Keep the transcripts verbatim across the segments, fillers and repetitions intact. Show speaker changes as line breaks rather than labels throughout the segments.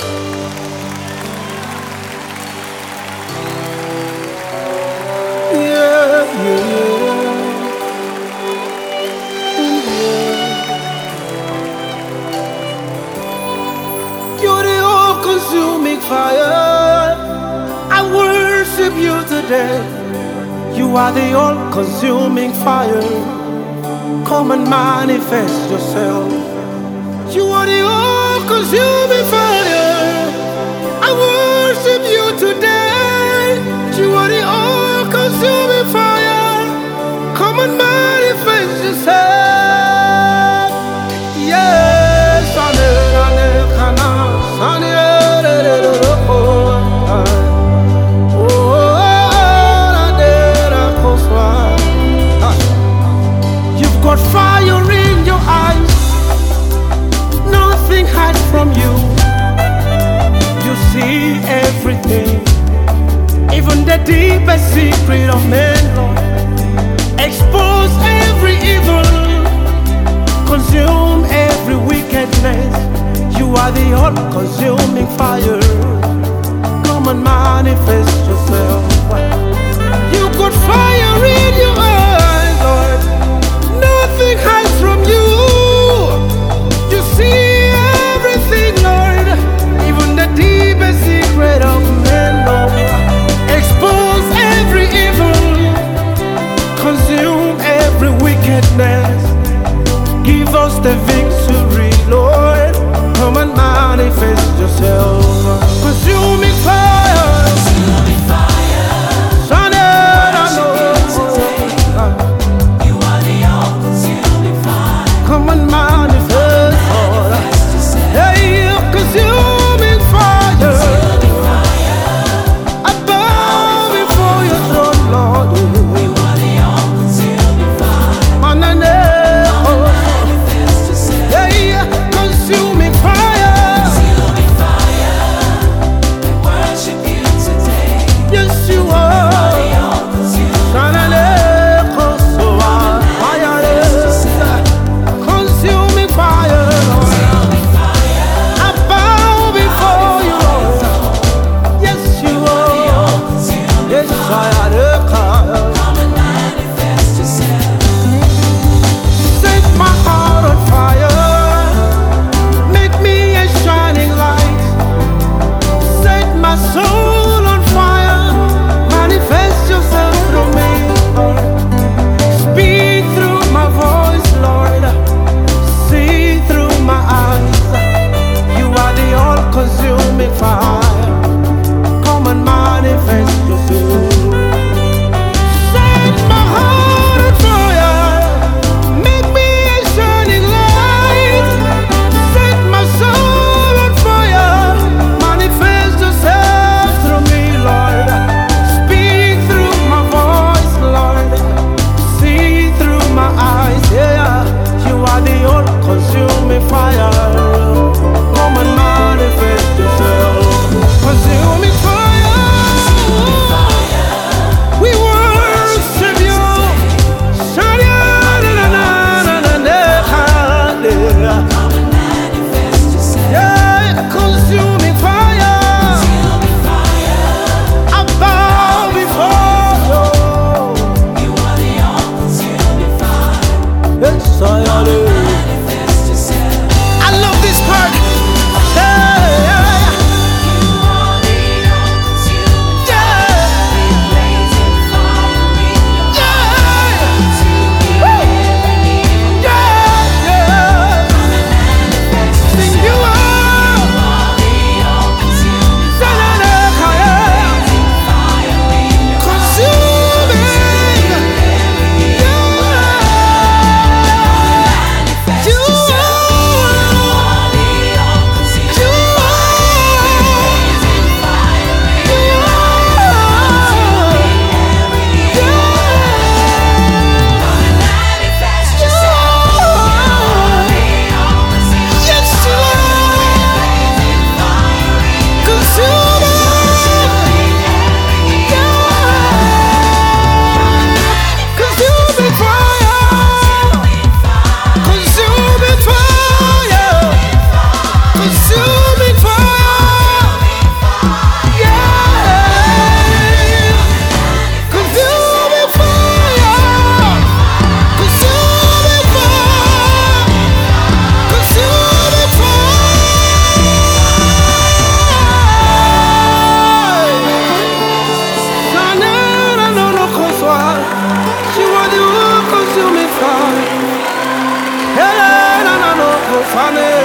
Yeah, yeah, yeah. You're the all-consuming fire. I worship you today. You are the all-consuming fire. Come and manifest yourself. You are the all-consuming fire. I worship you today. You are the all-consuming fire. Come and manifest yourself. Yes, ane, ane, kana, ane, re, re, re, re, oh, ah. Oh, ra, de, ra, koswa. Ah. You've got fire in your eyes. Nothing hides from you. You see everything, even the deepest secret of men, Lord. Expose every evil, consume every wickedness. You are the all-consuming fire. Come and manifest yourself. You got fire in your eyes, Lord. Nothing hides from you. You see everything, Lord, even the deepest secret of men, Lord. Expose every evil, consume every wickedness. Give us the victory, Lord. Come and manifest yourself.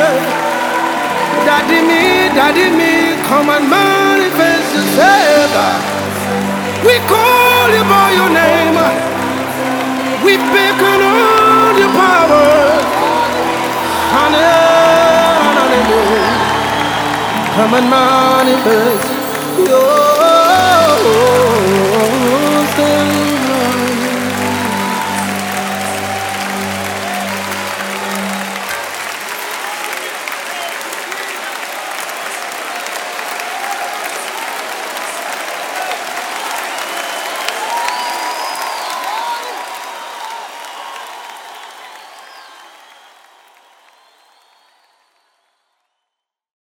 Daddy me, daddy me, come and manifest yourself. We call you by your name. We beckon on your power. Hallelujah. Come and manifest. Oh.